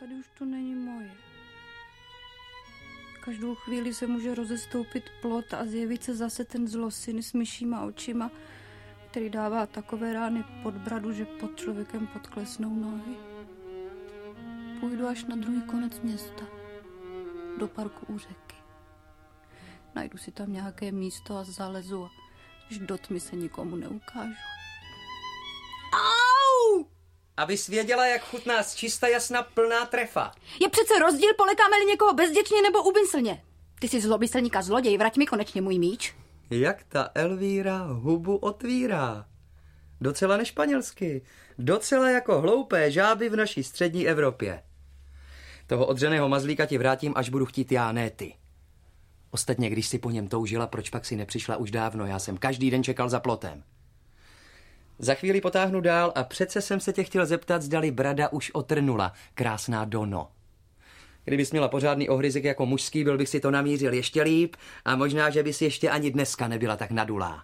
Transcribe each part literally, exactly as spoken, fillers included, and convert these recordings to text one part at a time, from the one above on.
Tady už to není moje. Každou chvíli se může rozestoupit plot a zjevit se zase ten zlosyn s myšíma očima, který dává takové rány pod bradu, že pod člověkem podklesnou nohy. Půjdu až na druhý konec města, do parku u řeky. Najdu si tam nějaké místo a zalezu, až do tmy se nikomu neukážu. Au! Abys věděla, jak chutná z čista jasna plná trefa. Je přece rozdíl, polekáme-li někoho bezděčně nebo úmyslně. Ty jsi zlobitelník zloděj, vrať mi konečně můj míč. Jak ta Elvíra hubu otvírá. Docela nešpanělsky. Docela jako hloupé žáby v naší střední Evropě. Toho odřeného mazlíka ti vrátím, až budu chtít já, ne ty. Ostatně, když si po něm toužila, proč pak si nepřišla už dávno? Já jsem každý den čekal za plotem. Za chvíli potáhnu dál a přece jsem se tě chtěl zeptat, zdali brada už otrnula, krásná Dono. Kdybys měla pořádný ohryzek jako mužský, byl bych si to namířil ještě líp a možná, že bys ještě ani dneska nebyla tak nadulá.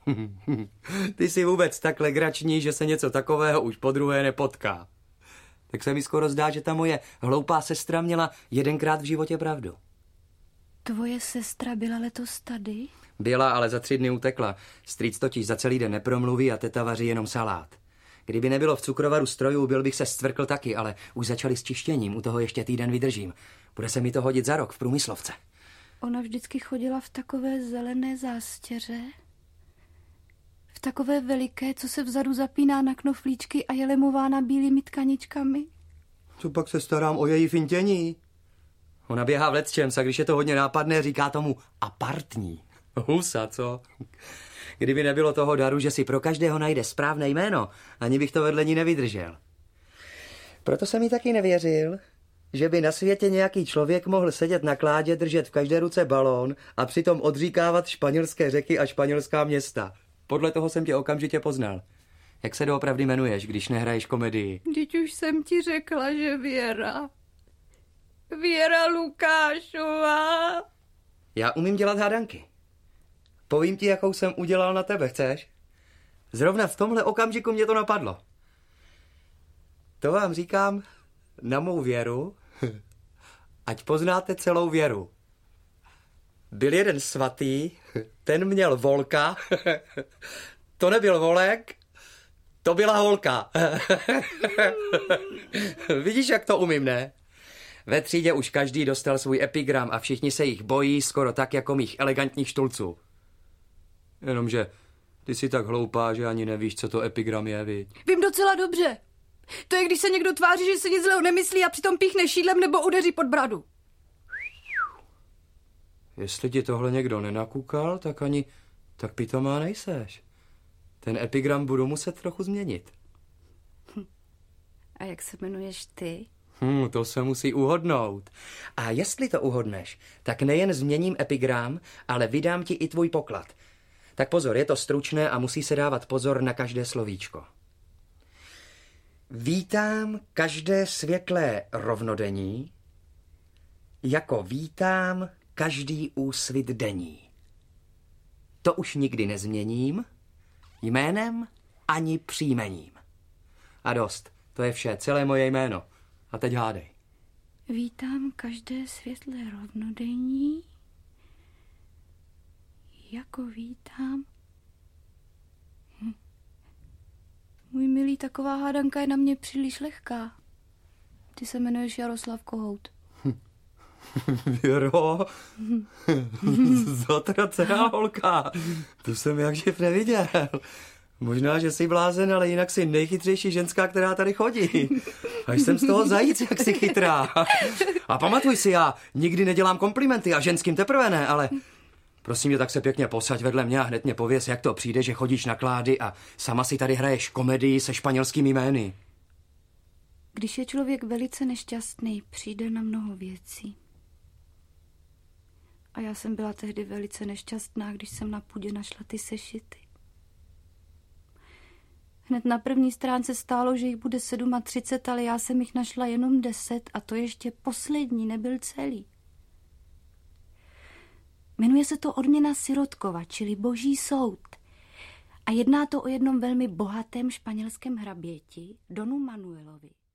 Ty jsi vůbec tak legrační, že se něco takového už podruhé nepotká. Tak se mi skoro zdá, že ta moje hloupá sestra měla jedenkrát v životě pravdu. Tvoje sestra byla letos tady? Byla, ale za tři dny utekla. Strýc totiž za celý den nepromluví a teta vaří jenom salát. Kdyby nebylo v cukrovaru strojů, byl bych se stvrkl taky, ale už začali s čištěním, u toho ještě týden vydržím. Bude se mi to hodit za rok v průmyslovce. Ona vždycky chodila v takové zelené zástěře, v takové veliké, co se vzadu zapíná na knoflíčky a je lemována bílými tkaničkami. Co pak se starám o její fintění? Ona běhá v lecčems a když je to hodně nápadné, říká tomu apartní. Husa, co? Kdyby nebylo toho daru, že si pro každého najde správné jméno, ani bych to vedle ní nevydržel. Proto jsem jí taky nevěřil, že by na světě nějaký člověk mohl sedět na kládě, držet v každé ruce balón a přitom odříkávat španělské řeky a španělská města. Podle toho jsem tě okamžitě poznal. Jak se doopravdy jmenuješ, když nehraješ komedii? Vždyť už jsem ti řekla, že Věra. Věra Lukášová. Já umím dělat hádanky. Povím ti, jakou jsem udělal na tebe, chceš? Zrovna v tomhle okamžiku mě to napadlo. To vám říkám na mou věru, ať poznáte celou věru. Byl jeden svatý, ten měl volka, to nebyl volek, to byla holka. Vidíš, jak to umím, ne? Ve třídě už každý dostal svůj epigram a všichni se jich bojí skoro tak jako mých elegantních štulců. Jenomže ty jsi tak hloupá, že ani nevíš, co to epigram je, viď? Vím docela dobře. To je, když se někdo tváří, že se nic zlého nemyslí a přitom píchne šídlem nebo udeří pod bradu. Jestli ti tohle někdo nenakukal, tak ani tak pitomá nejseš. Ten epigram budu muset trochu změnit. Hm. A jak se jmenuješ ty? Hm, to se musí uhodnout. A jestli to uhodneš, tak nejen změním epigram, ale vydám ti i tvůj poklad. Tak pozor, je to stručné a musí se dávat pozor na každé slovíčko. Vítám každé světlé rovnodenní, jako vítám každý úsvit denní. To už nikdy nezměním, jménem ani příjmením. A dost, to je vše, celé moje jméno. A teď hádej. Vítám každé světlé rovnodenní, jako vítám. Hm. Můj milý, taková hádanka je na mě příliš lehká. Ty se jmenuješ Jaroslav Kohout. Věro, zatracená holka, to jsem jak živ neviděl. Možná, že jsi blázen, ale jinak jsi nejchytřejší ženská, která tady chodí. A jsem z toho zajíc, jak jsi chytrá. A pamatuj si, já nikdy nedělám komplimenty a ženským teprve ne, ale prosím tě, tak se pěkně posaď vedle mě a hned mě pověz, jak to přijde, že chodíš na klády a sama si tady hraješ komedii se španělskými jmény. Když je člověk velice nešťastný, přijde na mnoho věcí. A já jsem byla tehdy velice nešťastná, když jsem na půdě našla ty sešity. Hned na první stránce stálo, že jich bude třicet sedm, ale já jsem jich našla jenom deset a to ještě poslední nebyl celý. Jmenuje se to Odměna Sirotkova, čili Boží soud. A jedná to o jednom velmi bohatém španělském hraběti, Donu Manuelovi.